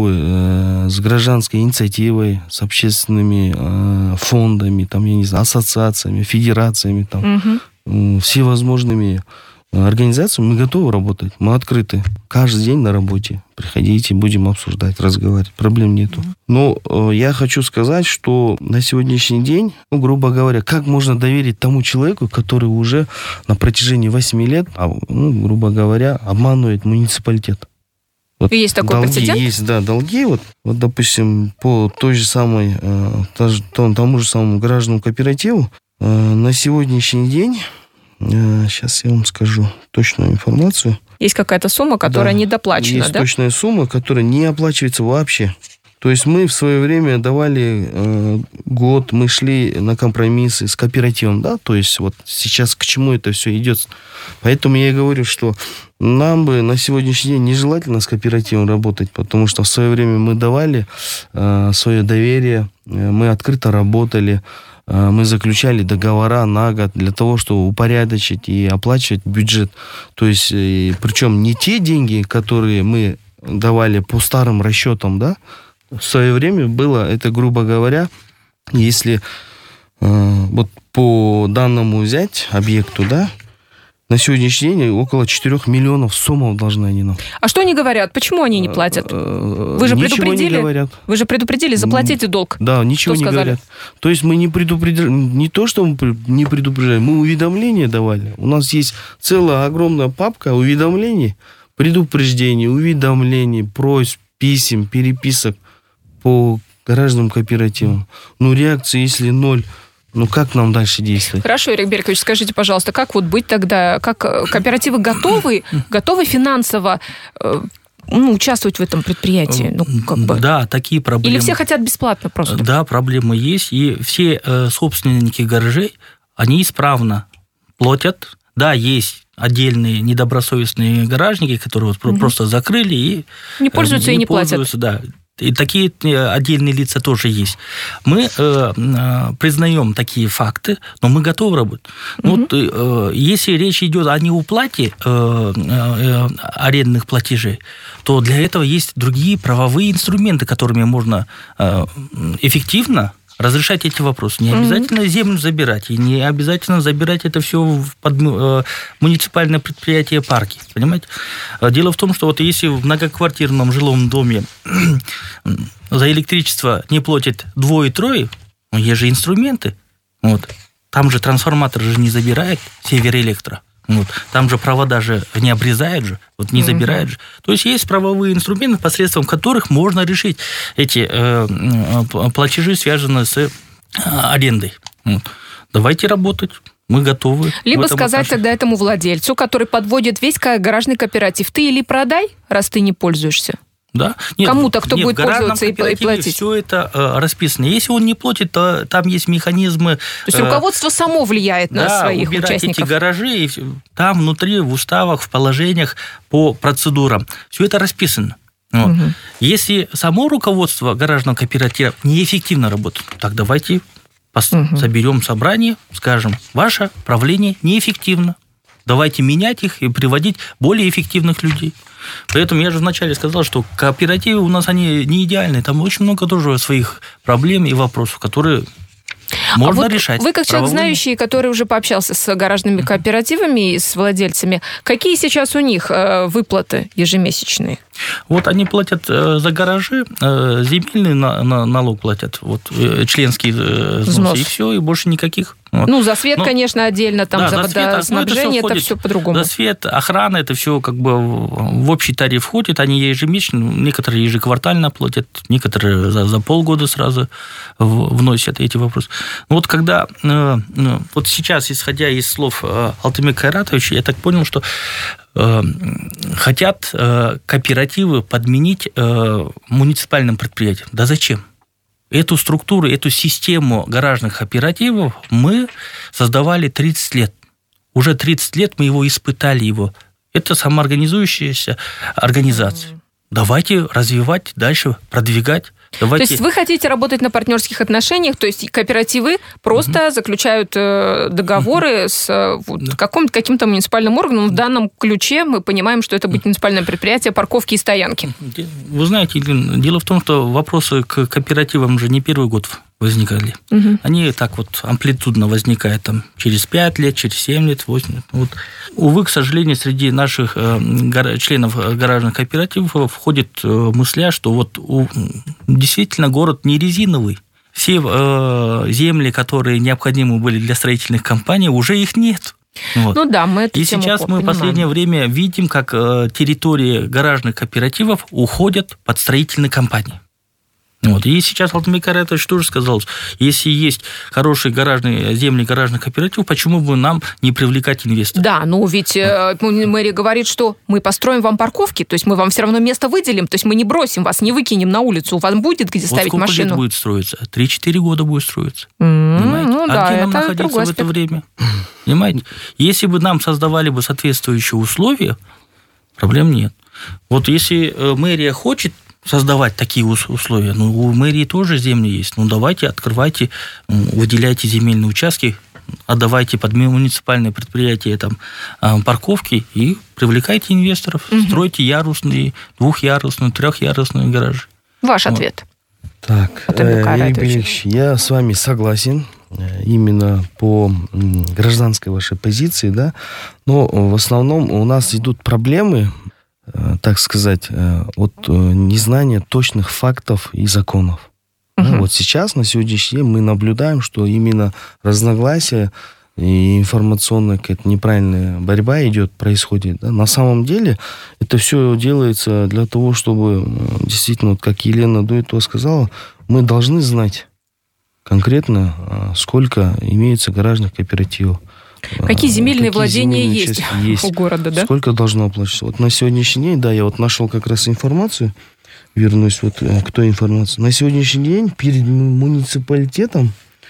готовы с гражданской инициативой, с общественными фондами, там, я не знаю, ассоциациями, федерациями, там, угу. всевозможными организациями мы готовы работать, мы открыты. Каждый день на работе. Приходите, будем обсуждать, разговаривать. Проблем нету. Но э, я хочу сказать, что на сегодняшний день, ну, грубо говоря, как можно доверить тому человеку, который уже на протяжении восьми лет, ну, грубо говоря, обманывает муниципалитет. Вот есть такой долги, прецедент? Есть, да, долги. Вот, вот допустим, по той же самой, э, тому же самому гражданскому кооперативу э, на сегодняшний день, сейчас я вам скажу точную информацию. Есть какая-то сумма, которая да, недоплачена, есть да? Есть точная сумма, которая не оплачивается вообще. То есть мы в свое время давали э, год, мы шли на компромиссы с кооперативом, да, то есть вот сейчас к чему это все идет. Поэтому я и говорю, что нам бы на сегодняшний день нежелательно с кооперативом работать, потому что в свое время мы давали э, свое доверие, э, мы открыто работали, мы заключали договора на год для того, чтобы упорядочить и оплачивать бюджет. То есть, причем не те деньги, которые мы давали по старым расчетам, да, в свое время было, это, грубо говоря, если э, вот по данному взять объекту, да, на сегодняшний день около четырёх миллионов суммов должны они нам. А что они говорят? Почему они не платят? Вы же ничего предупредили? Не говорят. Вы же предупредили, заплатите долг. Да, ничего что не сказали? говорят. То есть мы не предупредили, не то, что мы не предупреждаем, мы уведомления давали. У нас есть целая огромная папка уведомлений, предупреждений, уведомлений, просьб, писем, переписок по гражданам кооперативам. Ну, реакции, если ноль, ну, как нам дальше действовать? Хорошо, Эрик Беркович, скажите, пожалуйста, как вот быть тогда, как кооперативы готовы, готовы финансово э, ну, участвовать в этом предприятии? Ну, как бы. Да, такие проблемы. Или все хотят бесплатно просто? Да, проблемы есть, и все э, собственники гаражей, они исправно платят. Да, есть отдельные недобросовестные гаражники, которые вот угу. просто закрыли и не пользуются не и не пользуются, платят. Да. И такие отдельные лица тоже есть. Мы э, признаем такие факты, но мы готовы работать. Угу. Вот, э, если речь идет о неуплате э, э, арендных платежей, то для этого есть другие правовые инструменты, которыми можно э, эффективно разрешать эти вопросы. Не обязательно mm-hmm. землю забирать, и не обязательно забирать это все в под, э, муниципальное предприятие парки. Понимаете? Дело в том, что вот если в многоквартирном жилом доме за электричество не платят двое-трое, ну, есть же инструменты. Вот. Там же трансформатор же не забирает Североэлектро. Вот. Там же провода же не обрезают же, вот не забирают же. То есть есть правовые инструменты, посредством которых можно решить эти э, платежи, связанные с э, арендой. Вот. Давайте работать. Мы готовы. Либо сказать отношении. Тогда этому владельцу, который подводит весь гаражный кооператив, ты или продай, раз ты не пользуешься. Да? Нет, кому-то, кто нет, будет пользоваться и платить. Все это э, расписано. Если он не платит, то там есть механизмы. То есть руководство э, само влияет на да, своих убирать участников. Эти гаражи, и там внутри, в уставах, в положениях, по процедурам. Все это расписано. Вот. Угу. Если само руководство гаражного кооператива неэффективно работает, так давайте угу. соберем собрание, скажем, ваше правление неэффективно. Давайте менять их и приводить более эффективных людей. Поэтому я же вначале сказал, что кооперативы у нас они не идеальны. Там очень много тоже своих проблем и вопросов, которые можно а вот решать. Вы, как человек знающий, который уже пообщался с гаражными кооперативами и с владельцами, какие сейчас у них выплаты ежемесячные? Вот они платят за гаражи, земельный налог платят, вот, членские взносы, и все, и больше никаких. Вот. Ну, за свет, Но, конечно, отдельно, там, да, за водоснабжение, это, это все по-другому. За свет, охрана, это все как бы в общий тариф входит, они ежемесячно, некоторые ежеквартально платят, некоторые за, за полгода сразу вносят эти вопросы. Вот когда, вот сейчас, исходя из слов Алтынбека Кайратовича, я так понял, что хотят кооперативы подменить муниципальным предприятиям. Да зачем? Эту структуру, эту систему гаражных кооперативов мы создавали тридцать лет. Уже тридцать лет мы его испытали. Его. Это самоорганизующаяся организация. Давайте развивать дальше, продвигать. Давайте... То есть вы хотите работать на партнерских отношениях, то есть кооперативы просто угу. заключают договоры угу. с вот, да. каким-то, каким-то муниципальным органом. В данном ключе мы понимаем, что это будет муниципальное предприятие, парковки и стоянки. Вы знаете, дело в том, что вопросы к кооперативам уже не первый год возникали. Угу. Они так вот амплитудно возникают там, через пять лет, через семь лет, восемь лет. Вот. Увы, к сожалению, среди наших э, гар... членов гаражных кооперативов входит э, мысля, что вот у... действительно город не резиновый. Все э, земли, которые необходимы были для строительных компаний, уже их нет. Вот. Ну да, мы эту И тему сейчас мы в последнее время видим, как э, территории гаражных кооперативов уходят под строительные компании. Вот. И сейчас Алтынбек Кайратович тоже сказал, если есть хорошие гаражные земли гаражных кооперативов, почему бы нам не привлекать инвесторов? Да, ну ведь вот. Мэрия говорит, что мы построим вам парковки, то есть мы вам все равно место выделим, то есть мы не бросим вас, не выкинем на улицу, у вас будет где вот ставить сколько машину. Сколько лет будет строиться? три-четыре года будет строиться. Mm-hmm. Понимаете? Ну, а да, где нам это находиться в это аспект. время? Понимаете? Если бы нам создавали бы соответствующие условия, проблем нет. Вот если мэрия хочет создавать такие условия. Ну, у мэрии тоже земли есть. Ну, давайте, открывайте, выделяйте земельные участки, отдавайте под муниципальные предприятия там, парковки и привлекайте инвесторов. Угу. Стройте ярусные, двухъярусные, трехъярусные гаражи. Ваш вот. Ответ. Так, Юрий Ильич, я с вами согласен именно по гражданской вашей позиции, да, но в основном у нас идут проблемы, так сказать, от незнания точных фактов и законов. Uh-huh. Да, вот сейчас, на сегодняшний день, мы наблюдаем, что именно разногласия и информационная какая-то неправильная борьба идет, происходит. Да? На самом деле это все делается для того, чтобы действительно, вот как Елена до этого сказала, мы должны знать конкретно, сколько имеется гаражных кооперативов. Какие земельные Какие владения земельные есть, есть у города, да? Сколько должно оплачиваться? Вот на сегодняшний день, да, я вот нашел как раз информацию, вернусь вот к той информации. На сегодняшний день перед муниципалитетом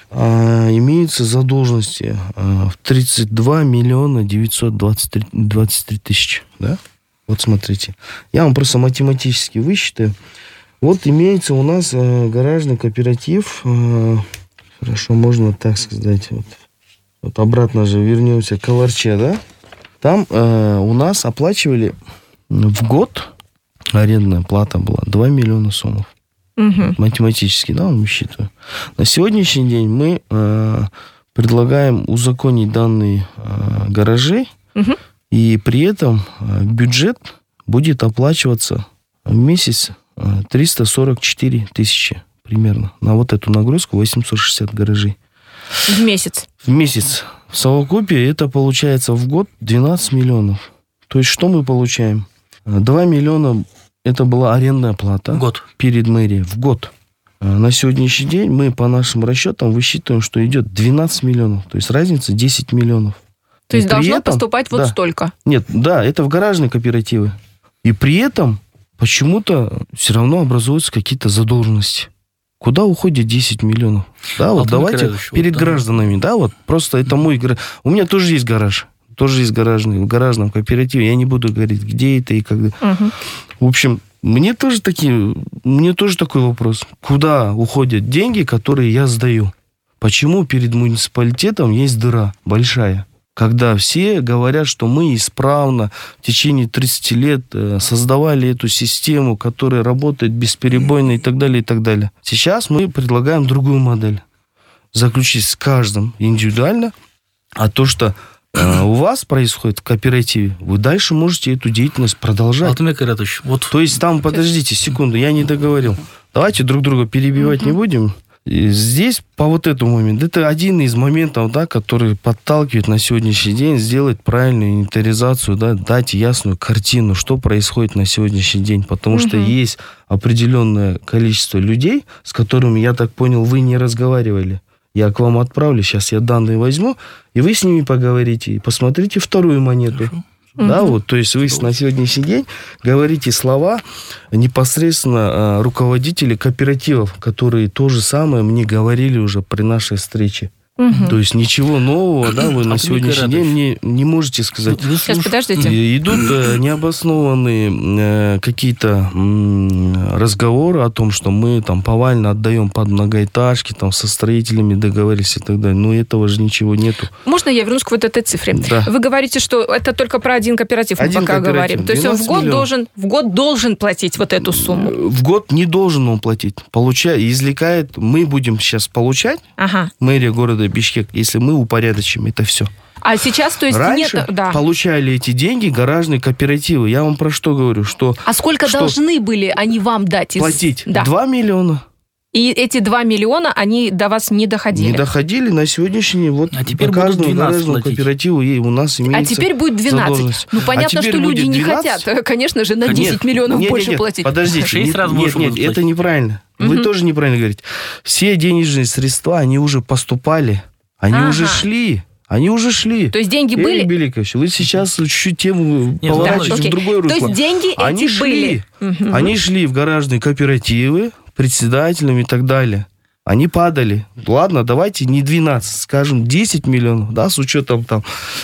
а, имеются задолженности а, в тридцать два миллиона девятьсот двадцать три тысячи, да? Вот смотрите. Я вам просто математически высчитаю. Вот имеется у нас а, гаражный кооператив, а, хорошо, можно так сказать, вот. Вот обратно же вернемся к Каларче, да? Там э, у нас оплачивали в год, арендная плата была два миллиона сомов. Угу. Математически, да, мы считаем. На сегодняшний день мы э, предлагаем узаконить данные э, гаражи, угу. и при этом э, бюджет будет оплачиваться в месяц э, триста сорок четыре тысячи примерно. На вот эту нагрузку восемьсот шестьдесят гаражей. В месяц? В месяц. В совокупе это получается в год двенадцать миллионов. То есть что мы получаем? два миллиона это была арендная плата год. Перед мэрией в год. На сегодняшний день мы по нашим расчетам высчитываем, что идет двенадцать миллионов. То есть разница десять миллионов. То есть должно этом, поступать вот да, столько? Нет, да, это в гаражные кооперативы. И при этом почему-то все равно образуются какие-то задолженности. Куда уходит десять миллионов? Да, вот Алтын давайте Миколаевич, перед вот, да. гражданами, да, вот просто это мой гараж. У меня тоже есть гараж. Тоже есть гаражный, в гаражном кооперативе. Я не буду говорить, где это и когда. Угу. В общем, мне тоже такие, мне тоже такой вопрос. Куда уходят деньги, которые я сдаю? Почему перед муниципалитетом есть дыра большая? Когда все говорят, что мы исправно в течение тридцати лет создавали эту систему, которая работает бесперебойно и так далее, и так далее. Сейчас мы предлагаем другую модель. Заключить с каждым индивидуально, а то, что у вас происходит в кооперативе, вы дальше можете эту деятельность продолжать. Алтын Миколаевич, вот... То есть там, подождите секунду, я не договорил. Давайте друг друга перебивать mm-hmm. не будем. И здесь по вот этому моменту, это один из моментов, да, который подталкивает на сегодняшний день сделать правильную инвентаризацию, да, дать ясную картину, что происходит на сегодняшний день. Потому mm-hmm. что есть определенное количество людей, с которыми, я так понял, вы не разговаривали. Я к вам отправлю, сейчас я данные возьму, и вы с ними поговорите, и посмотрите вторую монету. Хорошо. Да, угу. вот, то есть вы на сегодняшний день говорите слова непосредственно руководителей кооперативов, которые то же самое мне говорили уже при нашей встрече. Угу. То есть ничего нового, да, вы на сегодняшний день не, не можете сказать. Сейчас, подождите. Идут э, необоснованные э, какие-то э, разговоры о том, что мы там повально отдаем под многоэтажки, там со строителями договорились и так далее. Но этого же ничего нету. Можно я вернусь к вот этой цифре? Да. Вы говорите, что это только про один кооператив мы один пока кооператив, говорим. То есть он в год, должен, в год должен платить вот эту сумму? В год не должен он платить. Получает, извлекает, мы будем сейчас получать, ага. мэрия города Бишкек, если мы упорядочим это все. А сейчас, то есть, раньше нет... Да. получали эти деньги гаражные кооперативы. Я вам про что говорю? Что, а сколько что должны были они вам дать? Из... Платить? Да. два миллиона. И эти два миллиона, они до вас не доходили? Не доходили на сегодняшний день. Вот а теперь по каждому гаражному платить. кооперативу и у нас имеется А теперь будет двенадцать. Ну, понятно, а что люди не хотят, конечно же, на десять нет, миллионов нет, больше нет, платить. Подождите. шесть раз нет, нет, нет, это неправильно. Угу. Вы тоже неправильно говорите. Все денежные средства, они уже поступали. Они ага. уже шли. Они уже шли. То есть деньги Эрик были? Беликович, вы сейчас чуть-чуть тему Нет, поворачиваете да, в другой русло. То есть деньги они эти шли. были? Угу. Они шли в гаражные кооперативы, председателям и так далее. Они падали. Ладно, давайте не двенадцать, скажем, десять миллионов, да, с учетом там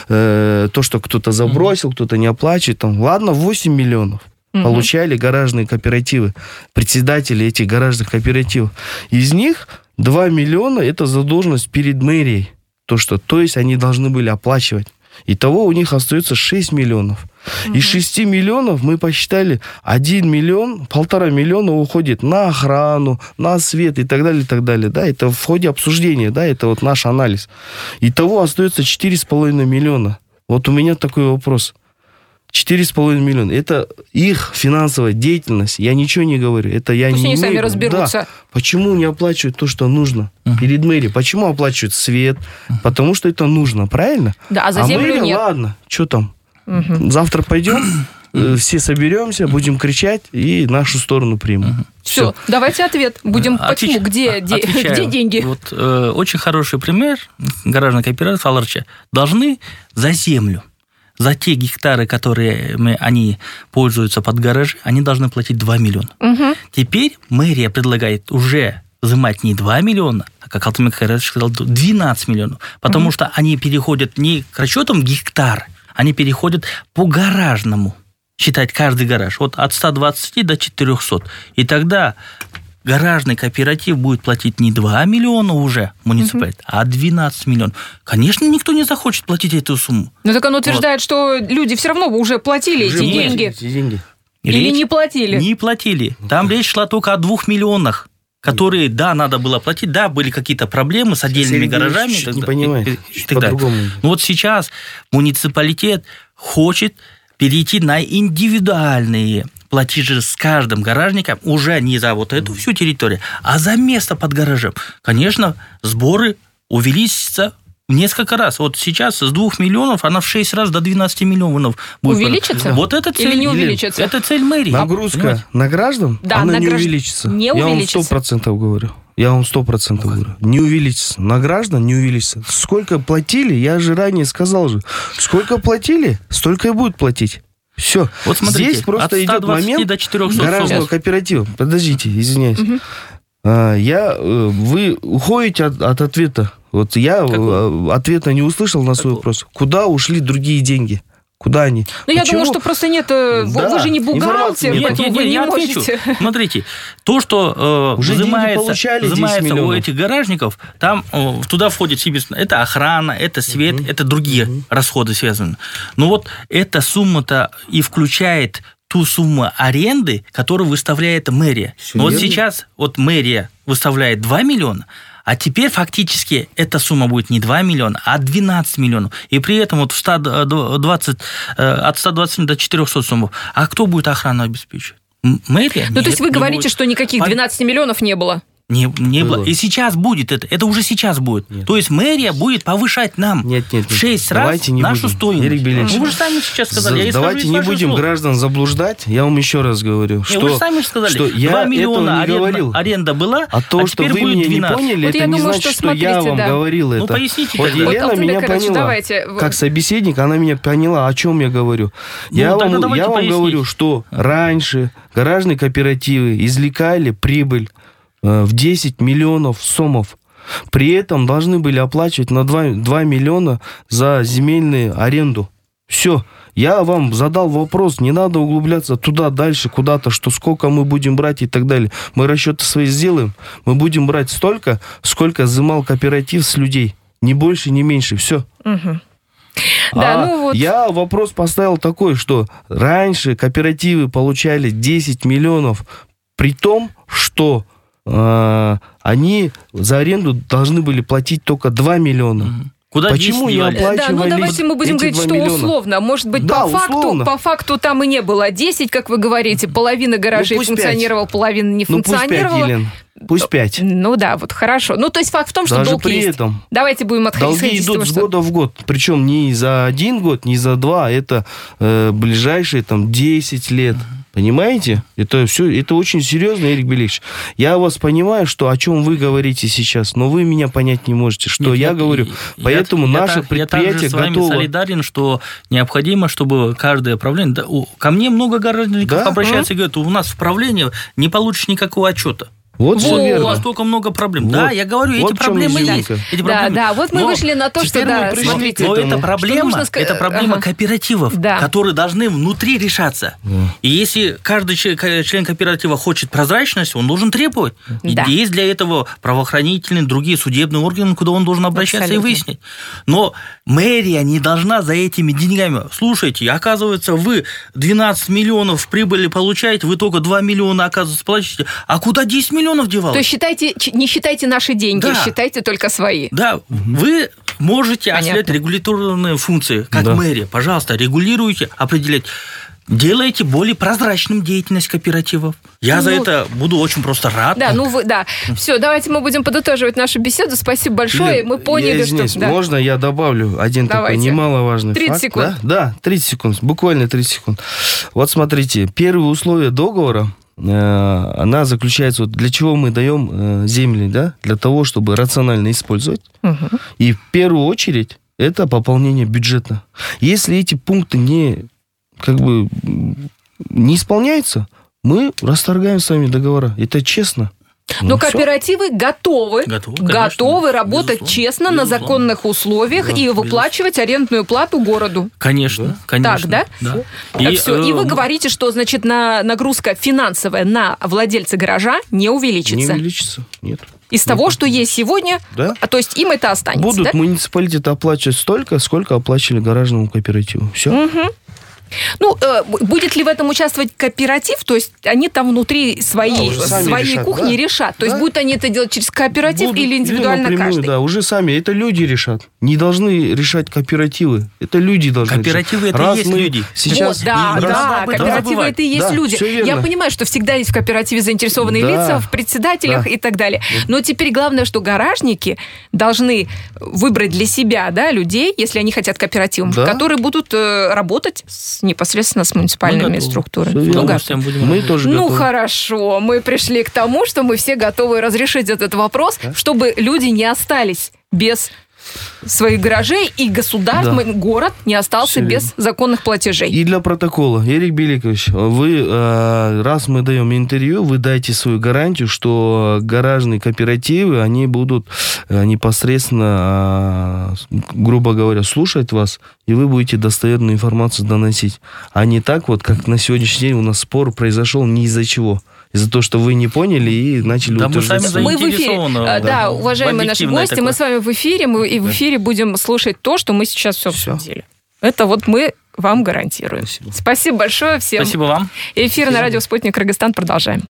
э, то, что кто-то забросил, mm-hmm. кто-то не оплачивает. Там, ладно, восемь миллионов mm-hmm. получали гаражные кооперативы, председатели этих гаражных кооперативов. Из них два миллиона – это задолженность перед мэрией. То, что, то есть они должны были оплачивать. Итого у них остается шесть миллионов. Угу. Из шести миллионов мы посчитали, один миллион, полтора миллиона уходит на охрану, на свет и так далее, и так далее. Да, это в ходе обсуждения, да, это вот наш анализ. Итого остается четыре с половиной миллиона. Вот у меня такой вопрос. четыре с половиной миллиона. Это их финансовая деятельность. Я ничего не говорю. Это я Пусть не они имею. сами разберутся. Да. Почему не оплачивают то, что нужно uh-huh. перед мэрией? Почему оплачивают свет? Uh-huh. Потому что это нужно, правильно? Да, а за землю мэрия, нет. Ладно, что там? Uh-huh. Завтра пойдем, uh-huh. все соберемся, будем кричать и нашу сторону примут. Uh-huh. Все. Все, давайте ответ. Будем Отвеч... почему? Где, де... Где деньги? Вот э, очень хороший пример. Гаражный кооператив Аларча должны за землю. За те гектары, которые мы, они пользуются под гаражи, они должны платить два миллиона. Угу. Теперь мэрия предлагает уже взимать не два миллиона, а, как Алтын Миколаевич сказал, двенадцать миллионов. Потому угу. что они переходят не к расчетам гектар, они переходят по гаражному. Считать каждый гараж. Вот от ста двадцати до четырехсот. И тогда гаражный кооператив будет платить не два миллиона уже муниципалитет, угу. а двенадцать миллионов. Конечно, никто не захочет платить эту сумму. Но так оно утверждает, вот. Что люди все равно уже платили уже эти нет, деньги. Эти деньги. Или речь не платили? Не платили. Там речь шла только о двух миллионах, которые, да, надо было платить, да, были какие-то проблемы с отдельными Сергей гаражами. Ильич не понимает. Но вот сейчас муниципалитет хочет перейти на индивидуальные платежи с каждым гаражником уже не за вот эту всю территорию, а за место под гаражем. Конечно, сборы увеличатся в несколько раз. Вот сейчас с двух миллионов она в шесть раз до двенадцати миллионов будет. Увеличится? Вот это цель. Или не увеличится? Это цель мэрии. Нагрузка понимаете? На граждан, да, она на не гражд... увеличится. Не Я увеличится. вам сто процентов говорю. Я вам сто процентов говорю. Не увеличится. На граждан не увеличится. Сколько платили, я же ранее сказал же. Сколько платили, столько и будут платить. Все. Вот смотрите, здесь просто идет момент до четырехсот гаражного кооператива. Подождите, извиняюсь. Угу. А, я, вы уходите от, от ответа. Вот я Какой? ответа не услышал на свой Какой? вопрос. Куда ушли другие деньги? Куда они? Ну, я думаю, что просто нет... Да, вы же не бухгалтер, нет, нет, вы нет, не я можете... Отвечу. Смотрите, то, что э, уже взимается, взимается у этих гаражников, там э, туда входит себе... Это охрана, это свет, uh-huh. это другие uh-huh. расходы связаны. Но вот эта сумма-то и включает ту сумму аренды, которую выставляет мэрия. Вот сейчас вот мэрия выставляет два миллиона, а теперь фактически эта сумма будет не два миллиона, а двенадцать миллионов. И при этом вот в сто двадцать, от ста двадцати до четырехсот сумм. А кто будет охрану обеспечивать? Мэрия? Ну, Нет, то есть вы говорите, будет. что никаких двенадцати миллионов не было? Не, не было. было. И сейчас будет это. Это уже сейчас будет. Нет. То есть мэрия будет повышать нам нет, нет, нет. в шесть раз нашу будем. стоимость. Ну, вы же сами сейчас сказали. За, давайте не будем слов. граждан заблуждать. Я вам еще раз говорю. Нет, что, вы же сами же сказали. Что два миллиона аренда, аренда была, а то, а что вы меня не поняли, вот это не думаю, значит, что, смотрите, что я вам да. говорил это. Ну, поясните. Вот Елена вот, меня поняла. Давайте. Как собеседник, она меня поняла, о чем я говорю. Ну, я вам, я вам говорю, что раньше гаражные кооперативы извлекали прибыль в десять миллионов сомов. При этом должны были оплачивать на два миллиона за земельную аренду. Все. Я вам задал вопрос, не надо углубляться туда дальше, куда-то, что сколько мы будем брать и так далее. Мы расчеты свои сделаем. Мы будем брать столько, сколько взимал кооператив с людей. Ни больше, ни меньше. Все. Угу. А да, ну вот. Я вопрос поставил такой, что раньше кооперативы получали десять миллионов, при том, что они за аренду должны были платить только два миллиона. Куда Почему не оплачивали? Да, ну давайте мы будем говорить, что миллиона? условно. Может быть, да, по, факту, по факту там и не было десять, как вы говорите. Половина гаражей ну, функционировала, половина не ну, функционировала. Пусть пять, Елена. Пусть пять. Ну да, вот хорошо. Ну, то есть факт в том, что Даже долг при есть. Этом давайте будем отходить. Долги идут того, с что... года в год. Причем не за один год, не за два. Это э, ближайшие там десять лет. Понимаете? Это все, это очень серьезно, Эрик Белевич. Я вас понимаю, что о чем вы говорите сейчас, но вы меня понять не можете, что Нет, я, я говорю. Я, Поэтому я, наше я, предприятие я с вами готово. солидарен, что необходимо, чтобы каждое правление... Да, ко мне много гаражников да? обращаются а? и говорят, у нас в правлении не получишь никакого отчета. Вот все вот, верно. У вас столько много проблем. Вот. Да, я говорю, вот эти проблемы есть. Эти да, проблемы. да, вот мы но вышли на то, что да, смотрите. Но это проблема, нужно... это проблема ага. кооперативов, да. которые должны внутри решаться. Да. И если каждый член кооператива хочет прозрачность, он должен требовать. Да. И есть для этого правоохранительные, другие судебные органы, куда он должен обращаться Абсолютно. и выяснить. Но мэрия не должна за этими деньгами... Слушайте, оказывается, вы двенадцать миллионов прибыли получаете, вы только два миллиона, оказывается, платите. А куда десять миллионов девалось? То есть считайте, не считайте наши деньги, да. считайте только свои. Да, угу. вы можете Понятно. осуществлять регуляторные функции, как да. мэрия. Пожалуйста, регулируйте, определяйте. Делайте более прозрачным деятельность кооперативов. Я ну, за это буду очень просто рад. Да, ну вы, да. Все, давайте мы будем подытоживать нашу беседу. Спасибо большое. Лен, мы поняли, я извиняюсь, что... Да. Можно я добавлю один давайте. такой немаловажный тридцать факт? секунд. Да? да, тридцать секунд. Буквально тридцать секунд. Вот смотрите, первые условия договора, э, она заключается... Вот для чего мы даем э, земли, да? Для того, чтобы рационально использовать. Угу. И в первую очередь это пополнение бюджета. Если эти пункты не... как бы не исполняется, мы расторгаем с вами договора. Это честно. Но ну, кооперативы все. готовы, готовы, готовы работать безусловно, честно безусловно. на законных условиях да, и выплачивать безусловно. арендную плату городу. Конечно, да. конечно. Так, да? да. И, все. и вы говорите, что значит на, нагрузка финансовая на владельца гаража не увеличится. Не увеличится, нет. Из того, что есть сегодня, да? то есть им это останется, Будут да? муниципалитеты оплачивать столько, сколько оплачивали гаражному кооперативу. Все. Угу. Ну, э, будет ли в этом участвовать кооператив? То есть они там внутри своей, да, своей решат, кухни да? решат. То да? есть будут они это делать через кооператив будут, или индивидуально или каждый? Да, уже сами. Это люди решат. Не должны решать кооперативы. Это люди должны кооперативы решать. это раз и есть люди. Сейчас вот, да, раз, да, кооперативы это и есть да, люди. Я понимаю, что всегда есть в кооперативе заинтересованные да. лица, в председателях да. и так далее. Но теперь главное, что гаражники должны выбрать для себя да, людей, если они хотят кооперативом, да. которые будут э, работать с непосредственно с муниципальными мы структурами. Ну, мы тоже ну готовы. Хорошо, мы пришли к тому, что мы все готовы разрешить этот вопрос, да? чтобы люди не остались без своих гаражей, и государство, да. город не остался Все без верно. законных платежей. И для протокола, Эрик Беликович, вы, раз мы даем интервью, вы дайте свою гарантию, что гаражные кооперативы, они будут непосредственно, грубо говоря, слушать вас, и вы будете достоверную информацию доносить. А не так вот, как на сегодняшний день у нас спор произошел не из-за чего. Из-за того, что вы не поняли и начали да, утверждать. Мы, сами мы в эфире. Да, да уважаемые наши гости, такое. мы с вами в эфире, мы и в эфире будем слушать то, что мы сейчас все обсудили. Это вот мы вам гарантируем. Спасибо, Спасибо большое всем. Спасибо вам. Эфир Спасибо. на радио «Спутник Кыргызстан» продолжаем.